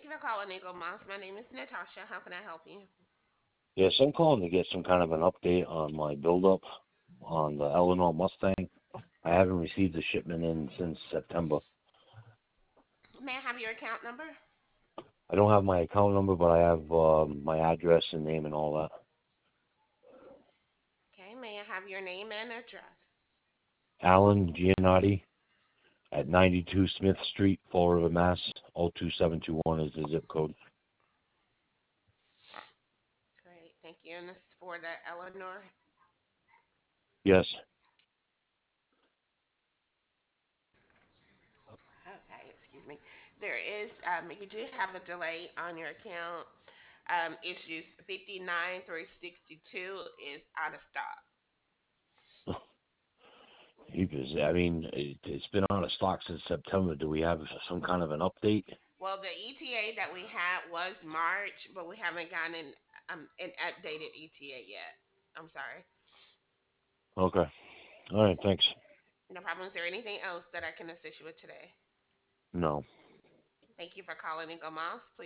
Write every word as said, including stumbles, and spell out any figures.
you for calling Eagle Moss. My name is Natasha. How can I help you? Yes, I'm calling to get some kind of an update on my buildup on the Eleanor Mustang. I haven't received the shipment in since September. May I have your account number? I don't have my account number, but I have um, my address and name and all that. Okay, may I have your name and address? Alan Giannotti at ninety-two Smith Street, Fall River, Mass. oh two seven two one is the zip code. Great, thank you. And this is for the Eleanor. Yes. Okay, excuse me. There is, um, you do have a delay on your account. Um, issues fifty-nine through sixty-two is out of stock. Because, I mean, it, it's been out of stock since September. Do we have some kind of an update? Well, the E T A that we had was March, but we haven't gotten um, an updated E T A yet. I'm sorry. Okay. All right, thanks. No problem. Is there anything else that I can assist you with today? No. Thank you for calling Eagle Moss. Please